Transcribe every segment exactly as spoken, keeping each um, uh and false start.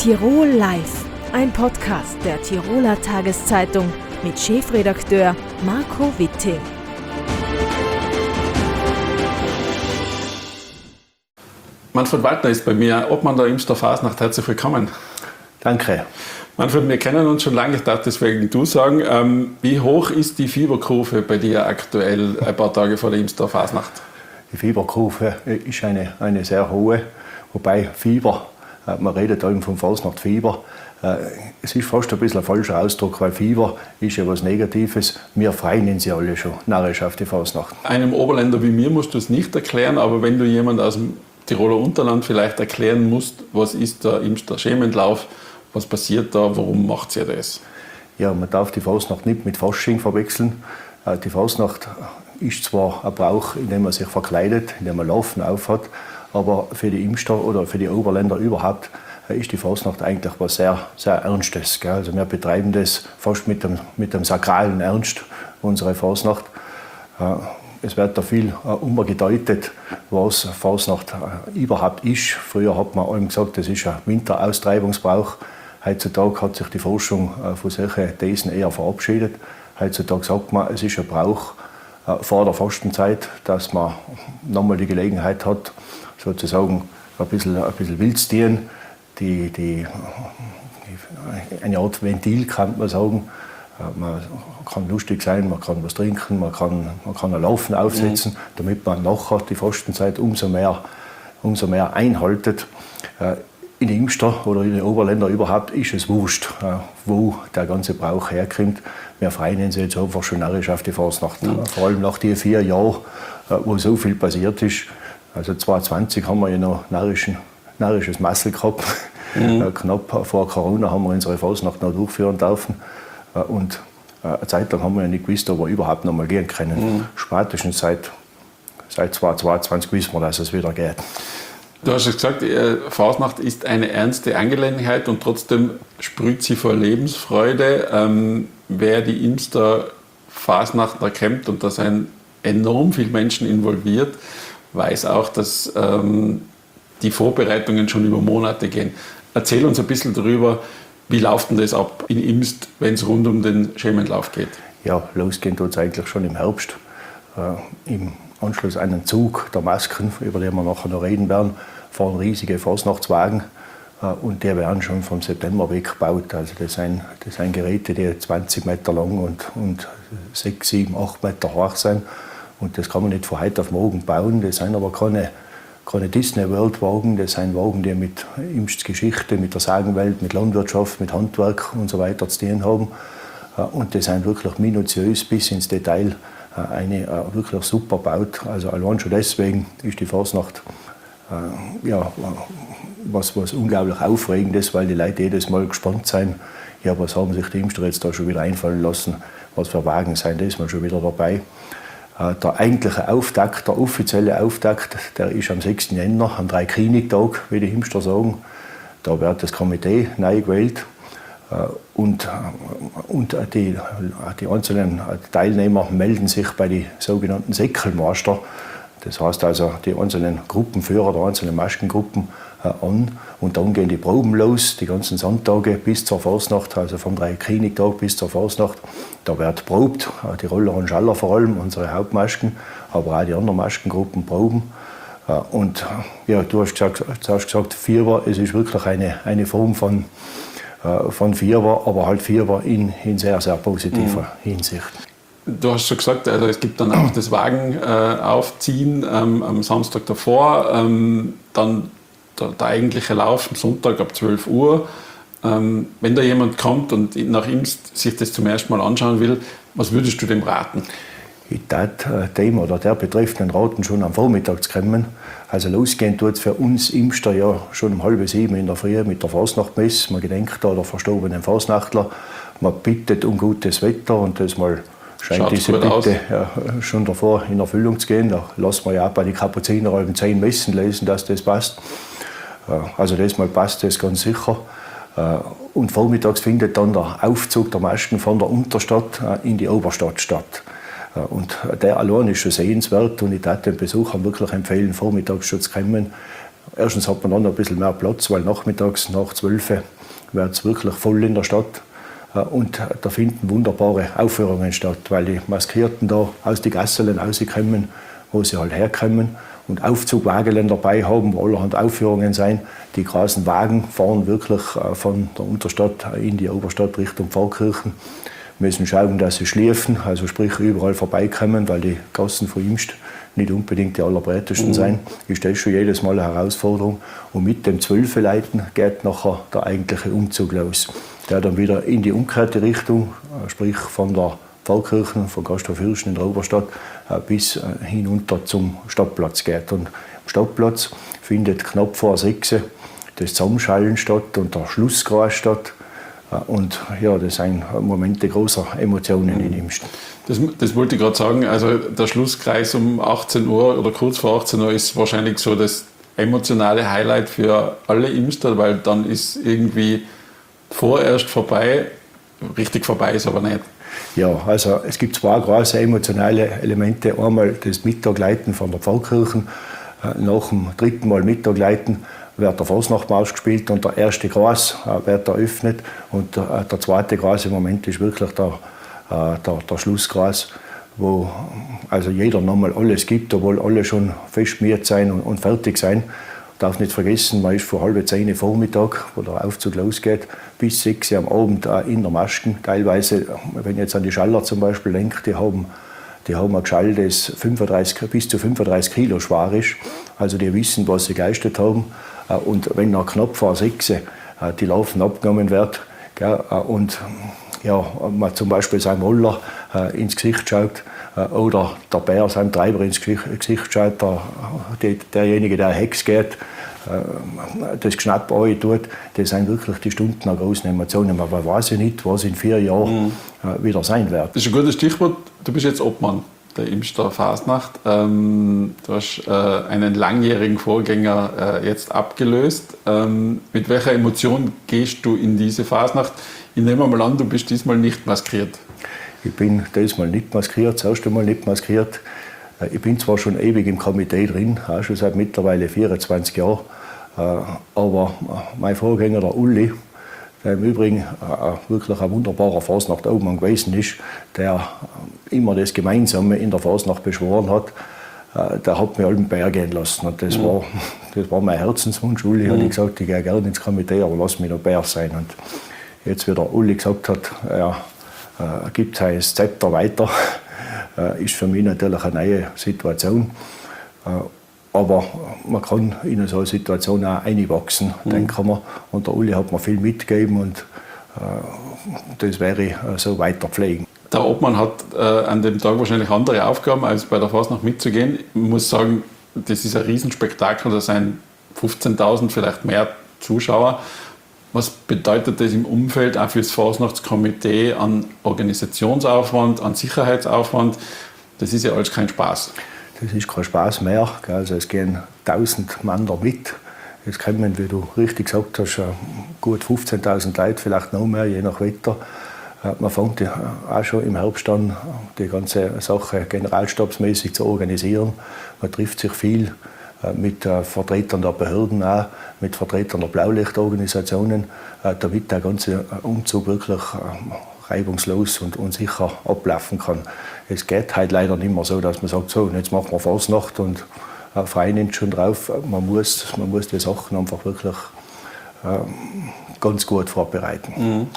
Tirol Live, ein Podcast der Tiroler Tageszeitung mit Chefredakteur Marco Witting. Manfred Waldner ist bei mir, Obmann der Imster Fasnacht. Herzlich willkommen. Danke. Manfred, wir kennen uns schon lange, ich darf deswegen du sagen. Ähm, wie hoch ist die Fieberkurve bei dir aktuell, ein paar Tage vor der Imster Fasnacht? Die Fieberkurve ist eine, eine sehr hohe, wobei Fieber, man redet eben vom Fasnachtfieber, es ist fast ein bisschen ein falscher Ausdruck, weil Fieber ist ja was Negatives. Wir freuen uns ja alle schon narrisch auf die Fasnacht. Einem Oberländer wie mir musst du es nicht erklären, aber wenn du jemand aus dem Tiroler Unterland vielleicht erklären musst, was ist der Imster Schementlauf, was passiert da, warum macht ihr das? Ja, man darf die Fasnacht nicht mit Fasching verwechseln. Die Fasnacht ist zwar ein Brauch, in dem man sich verkleidet, in dem man Laufen aufhat, aber für die Imster oder für die Oberländer überhaupt ist die Fasnacht eigentlich was sehr, sehr Ernstes. Gell? Also wir betreiben das fast mit dem, mit dem sakralen Ernst, unsere Fasnacht. Es wird da viel umgedeutet, was Fasnacht überhaupt ist. Früher hat man allem gesagt, das ist ein Winteraustreibungsbrauch. Heutzutage hat sich die Forschung von solchen Thesen eher verabschiedet. Heutzutage sagt man, es ist ein Brauch vor der Fastenzeit, dass man nochmal die Gelegenheit hat, sozusagen ein bisschen, ein bisschen wild zu dienen. Die, die, eine Art Ventil, kann man sagen. Man kann lustig sein, man kann was trinken, man kann, man kann ein Laufen aufsetzen, mhm. damit man nachher die Fastenzeit umso mehr, umso mehr einhaltet. In den Imster oder in den Oberländern überhaupt ist es wurscht, wo der ganze Brauch herkommt. Wir freuen uns jetzt einfach schon narrisch auf die Fasnacht. Mhm. Vor allem nach den vier Jahren, wo so viel passiert ist. Also zwanzig zwanzig haben wir ja noch narrischen, narrisches Massel gehabt. Mhm. Knapp vor Corona haben wir unsere Fasnacht noch durchführen dürfen. Und eine Zeit lang haben wir ja nicht gewusst, ob wir überhaupt noch mal gehen können. Mhm. Spätestens seit, seit zwanzig zweiundzwanzig wissen wir, dass es wieder geht. Du hast es gesagt, Fasnacht ist eine ernste Angelegenheit und trotzdem sprüht sie vor Lebensfreude. Ähm, wer die Imster Fasnacht erkennt, und da sind enorm viele Menschen involviert, weiß auch, dass ähm, die Vorbereitungen schon über Monate gehen. Erzähl uns ein bisschen darüber, wie läuft denn das ab in Imst, wenn es rund um den Schementlauf geht? Ja, losgehen tut es eigentlich schon im Herbst. Äh, Im Anschluss an den Zug der Masken, über den wir nachher noch reden werden, fahren riesige Fasnachtswagen. Äh, und die werden schon vom September weggebaut. Also das sind, das sind Geräte, die zwanzig Meter lang und, und sechs, sieben, acht Meter hoch sind. Und das kann man nicht von heute auf morgen bauen. Das sind aber keine, keine Disney-World-Wagen. Das sind Wagen, die mit Imsts Geschichte, mit der Sagenwelt, mit Landwirtschaft, mit Handwerk und so weiter zu tun haben. Und die sind wirklich minutiös bis ins Detail eine wirklich super baut. Also allein schon deswegen ist die Fasnacht äh, ja, was, was unglaublich Aufregendes, weil die Leute jedes Mal gespannt sind. Ja, was haben sich die Imster jetzt da schon wieder einfallen lassen? Was für Wagen sind das mal schon wieder dabei? Der eigentliche Auftakt, der offizielle Auftakt, der ist am sechsten Jänner, am Dreikönigtag, wie die Imster sagen. Da wird das Komitee neu gewählt und, und die, die einzelnen Teilnehmer melden sich bei den sogenannten Säckelmeister. Das heißt also die einzelnen Gruppenführer der einzelnen Maskengruppen an und dann gehen die Proben los, die ganzen Sonntage bis zur Fasnacht, also vom Dreikönigtag bis zur Fasnacht. Da wird probt, die Roller und Schaller vor allem, unsere Hauptmasken, aber auch die anderen Maskengruppen proben. Und ja, du hast gesagt, du hast gesagt Fieber, es ist wirklich eine, eine Form von, von Fieber, aber halt Fieber in, in sehr, sehr positiver mhm. Hinsicht. Du hast schon gesagt, also es gibt dann auch das Wagenaufziehen äh, ähm, am Samstag davor, ähm, dann der, der eigentliche Lauf am Sonntag ab zwölf Uhr. Ähm, wenn da jemand kommt und nach Imst sich das zum ersten Mal anschauen will, was würdest du dem raten? Ich würde dem oder der Betreffenden raten, schon am Vormittag zu kommen. Also losgehen tut es für uns Imster ja schon um halb sieben in der Früh mit der Fasnachtmesse. Man gedenkt da der verstorbenen Fasnachtler. Man bittet um gutes Wetter und das mal scheint Schaut diese Bitte ja, schon davor in Erfüllung zu gehen. Da lassen wir ja auch bei den Kapuziner halb zehn Messen lesen, dass das passt. Also das mal passt das ganz sicher. Und vormittags findet dann der Aufzug der Masken von der Unterstadt in die Oberstadt statt. Und der allein ist schon sehenswert und ich würde den Besuchern wirklich empfehlen, vormittags schon zu kommen. Erstens hat man dann noch ein bisschen mehr Platz, weil nachmittags nach zwölf wird es wirklich voll in der Stadt. Und da finden wunderbare Aufführungen statt, weil die Maskierten da aus den Gassen rauskommen, wo sie halt herkommen. Und Aufzugwagen dabei haben, wo allerhand Aufführungen sein. Die großen Wagen fahren wirklich von der Unterstadt in die Oberstadt Richtung Pfarrkirchen. Wir müssen schauen, dass sie schlafen, also sprich überall vorbeikommen, weil die Gassen von Imst nicht unbedingt die allerbreitesten mhm. sein. Ist das schon jedes Mal eine Herausforderung. Und mit dem Zwölfeleiten geht nachher der eigentliche Umzug los. Der dann wieder in die umgekehrte Richtung, sprich von der Pfarrkirchen, von Gasthof Hirschen in der Oberstadt, bis hinunter zum Stadtplatz geht. Und am Stadtplatz findet knapp vor sechs das Zusammenschallen statt und der Schlusskreis statt. Und ja, das sind Momente großer Emotionen in Imst. Das, das wollte ich gerade sagen. Also der Schlusskreis um achtzehn Uhr oder kurz vor achtzehn Uhr ist wahrscheinlich so das emotionale Highlight für alle Imster, weil dann ist irgendwie vorerst vorbei. Richtig vorbei ist aber nicht. Ja, also es gibt zwei große emotionale Elemente. Einmal das Mittagleiten von der Pfarrkirchen. Nach dem dritten Mal Mittagleiten wird der Fasnachtmarsch gespielt und der erste Kreis wird eröffnet. Und der, der zweite große Moment ist wirklich der, der, der Schlusskreis, wo also jeder nochmal alles gibt, obwohl alle schon festgemiert sein und, und fertig sein. Ich darf nicht vergessen, man ist von halb zehn Vormittag, wo der Aufzug losgeht, bis sechs am Abend in der Masken. Teilweise, wenn ich jetzt an die Schaller zum Beispiel denke, die haben, die haben ein Geschall, das fünfunddreißig, bis zu fünfunddreißig Kilo schwer ist. Also die wissen, was sie geleistet haben. Und wenn nach knapp vor sechs die Larven abgenommen wird und ja, man zum Beispiel seinem Moller ins Gesicht schaut oder der Bär seinem Treiber ins Gesicht schaut, der, derjenige, der Hex geht, das Geschnapp tut, das sind wirklich die Stunden an großen Emotionen. Aber man weiß ja nicht, was in vier Jahren mhm. wieder sein wird. Das ist ein gutes Stichwort. Du bist jetzt Obmann der Imster Fasnacht. Ähm, du hast äh, einen langjährigen Vorgänger äh, jetzt abgelöst. Ähm, mit welcher Emotion gehst du in diese Fasnacht? Ich nehme mal an, du bist diesmal nicht maskiert. Ich bin diesmal nicht maskiert, das erste Mal nicht maskiert. Ich bin zwar schon ewig im Komitee drin, auch schon seit mittlerweile vierundzwanzig Jahren, aber mein Vorgänger, der Uli, der im Übrigen wirklich ein wunderbarer Fasnacht-Obmann gewesen ist, der immer das Gemeinsame in der Fasnacht beschworen hat, der hat mich allen Bär gehen lassen. Und das, mhm. war, das war mein Herzenswunsch. Uli mhm. hat ich gesagt, ich gehe gerne ins Komitee, aber lass mich noch Bär sein. Und jetzt, wie der Uli gesagt hat, er äh, gibt sein Zepter weiter, äh, ist für mich natürlich eine neue Situation. Äh, aber man kann in so eine Situation auch reinwachsen, mhm. denken wir. Und der Uli hat mir viel mitgegeben und äh, das werde ich äh, so weiter pflegen. Der Obmann hat äh, an dem Tag wahrscheinlich andere Aufgaben, als bei der Fasnacht mitzugehen. Ich muss sagen, das ist ein Riesenspektakel, da sind fünfzehntausend, vielleicht mehr Zuschauer. Was bedeutet das im Umfeld auch für das Fasnachtskomitee an Organisationsaufwand, an Sicherheitsaufwand? Das ist ja alles kein Spaß. Das ist kein Spaß mehr. Also es gehen tausend Mann da mit. Es kommen, wie du richtig gesagt hast, gut fünfzehntausend Leute, vielleicht noch mehr, je nach Wetter. Man fängt auch schon im Herbst an, die ganze Sache generalstabsmäßig zu organisieren. Man trifft sich viel mit Vertretern der Behörden, auch mit Vertretern der Blaulichtorganisationen, damit der ganze Umzug wirklich reibungslos und, und sicher ablaufen kann. Es geht halt leider nicht mehr so, dass man sagt, so, jetzt machen wir Fasnacht und äh, freuen uns schon drauf. Man muss, man muss die Sachen einfach wirklich äh, ganz gut vorbereiten. Mhm.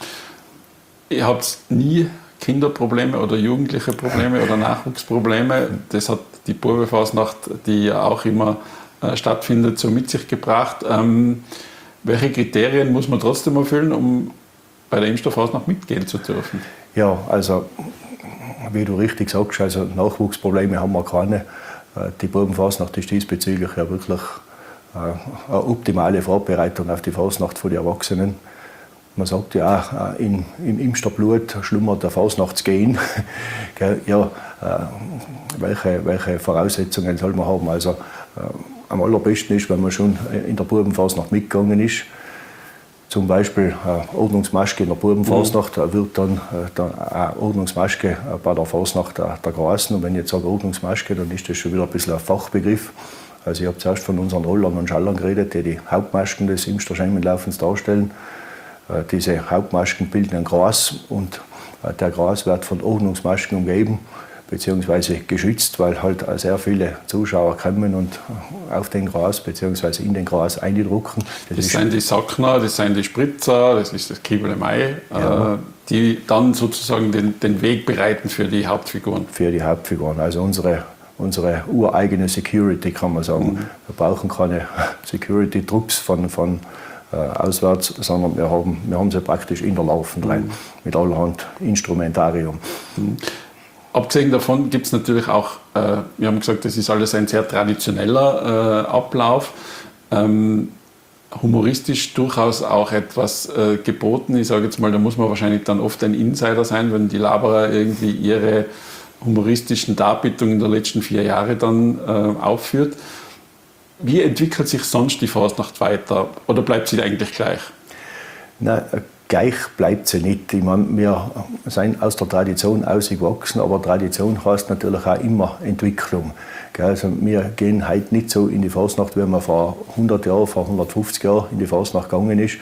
Ihr habt nie Kinderprobleme oder jugendliche Probleme oder Nachwuchsprobleme. Das hat die Burberfasnacht, die ja auch immer äh, stattfindet, so mit sich gebracht. Ähm, welche Kriterien muss man trotzdem erfüllen, um bei der Imster Fasnacht mitgehen zu dürfen? Ja, also wie du richtig sagst, also Nachwuchsprobleme haben wir keine. Die Burgenfasnacht ist diesbezüglich ja wirklich eine optimale Vorbereitung auf die Fasnacht für die Erwachsenen. Man sagt ja auch, in, im Imsterblut schlummert der Fasnachtsgen. Ja, welche, welche Voraussetzungen soll man haben? Also, am allerbesten ist, wenn man schon in der Burgenfasnacht mitgegangen ist. Zum Beispiel äh, Ordnungsmaske in der Burgenfasnacht mhm. wird dann äh, eine Ordnungsmaske äh, bei der Fasnacht äh, der Grasen. Und wenn ich jetzt sage Ordnungsmaske, dann ist das schon wieder ein bisschen ein Fachbegriff. Also ich habe zuerst von unseren Rollern und Schallern geredet, die die Hauptmasken des Imster Schemenlaufens darstellen. Äh, diese Hauptmasken bilden ein Gras und äh, der Gras wird von Ordnungsmasken umgeben bzw. geschützt, weil halt sehr viele Zuschauer kommen und auf den Gras bzw. in den Gras eindrucken. Das, das sind die Sackner, das sind die Spritzer, das ist das Kiebel im Ei, ja. äh, die dann sozusagen den, den Weg bereiten für die Hauptfiguren. Für die Hauptfiguren, also unsere, unsere ureigene Security, kann man sagen. Mhm. Wir brauchen keine Security-Trupps von, von äh, auswärts, sondern wir haben, wir haben sie praktisch in der Laufen rein, mhm. mit allerhand Instrumentarium. Mhm. Abgesehen davon gibt es natürlich auch, äh, wir haben gesagt, das ist alles ein sehr traditioneller äh, Ablauf, ähm, humoristisch durchaus auch etwas äh, geboten. Ich sage jetzt mal, da muss man wahrscheinlich dann oft ein Insider sein, wenn die Laberer irgendwie ihre humoristischen Darbietungen der letzten vier Jahre dann äh, aufführt. Wie entwickelt sich sonst die Fasnacht weiter oder bleibt sie eigentlich gleich? Nein, gleich bleibt sie nicht. Ich meine, wir sind aus der Tradition ausgewachsen, aber Tradition heißt natürlich auch immer Entwicklung. Also wir gehen heute nicht so in die Fasnacht, wie man vor hundert Jahren, vor hundertfünfzig Jahren in die Fasnacht gegangen ist.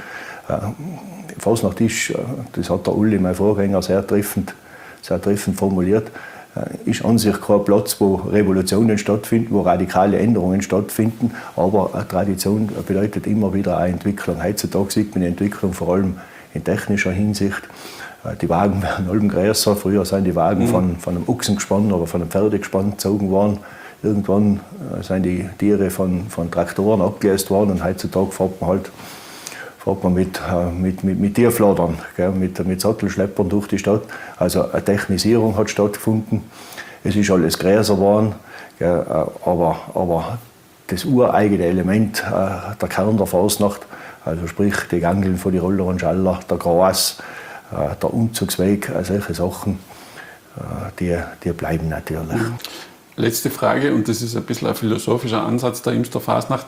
Die Fasnacht ist, das hat der Uli, mein Vorgänger, sehr treffend, sehr treffend formuliert, ist an sich kein Platz, wo Revolutionen stattfinden, wo radikale Änderungen stattfinden, aber eine Tradition bedeutet immer wieder eine Entwicklung. Heutzutage sieht man die Entwicklung vor allem in technischer Hinsicht. Die Wagen werden allem größer. Früher sind die Wagen mhm. von, von einem Ochsengespann oder von einem Pferdegespann gezogen worden. Irgendwann sind die Tiere von, von Traktoren abgelöst worden und heutzutage fährt man halt fährt man mit, mit, mit, mit Tierfladern, gell, mit, mit Sattelschleppern durch die Stadt. Also eine Technisierung hat stattgefunden. Es ist alles größer geworden, gell, aber, aber das ureigene Element, der Kern der Fasnacht, also sprich die Gangeln von die Roller und Schaller, der Gras, der Umzugsweg, solche Sachen, die, die bleiben natürlich. Letzte Frage, und das ist ein bisschen ein philosophischer Ansatz der Imster Fasnacht.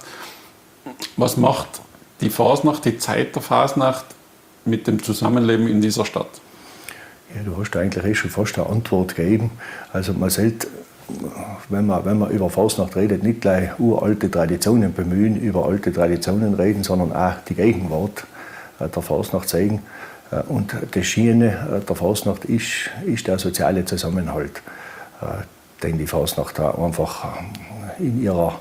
Was macht die Fasnacht, die Zeit der Fasnacht mit dem Zusammenleben in dieser Stadt? Ja, du hast eigentlich eh schon fast eine Antwort gegeben. Also man sollte, wenn man, wenn man über Fasnacht redet, nicht gleich uralte Traditionen bemühen, über alte Traditionen reden, sondern auch die Gegenwart der Fasnacht zeigen. Und das Schöne der Fasnacht ist, ist der soziale Zusammenhalt, den die Fasnacht einfach in ihrer,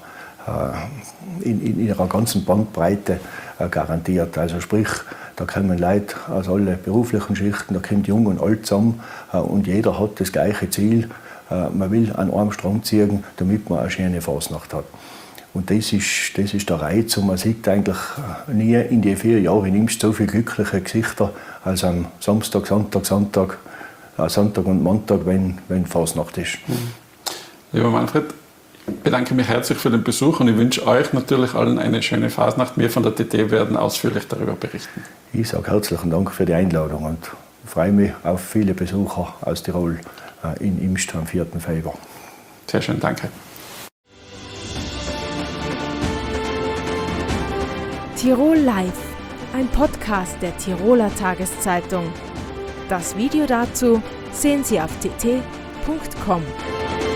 in, in ihrer ganzen Bandbreite garantiert. Also sprich, da kommen Leute aus allen beruflichen Schichten, da kommt Jung und Alt zusammen und jeder hat das gleiche Ziel. Man will an einem Strang ziehen, damit man eine schöne Fasnacht hat. Und das ist, das ist der Reiz. Und man sieht eigentlich nie in die vier Jahre in Imst so viele glückliche Gesichter als am Samstag, Sonntag, Sonntag, äh, Sonntag und Montag, wenn, wenn Fasnacht ist. Mhm. Lieber Manfred, ich bedanke mich herzlich für den Besuch und ich wünsche euch natürlich allen eine schöne Fasnacht. Wir von der T T werden ausführlich darüber berichten. Ich sage herzlichen Dank für die Einladung und freue mich auf viele Besucher aus Tirol äh, in Imst am vierten Februar. Sehr schön, danke. Tirol Live, ein Podcast der Tiroler Tageszeitung. Das Video dazu sehen Sie auf t t punkt com.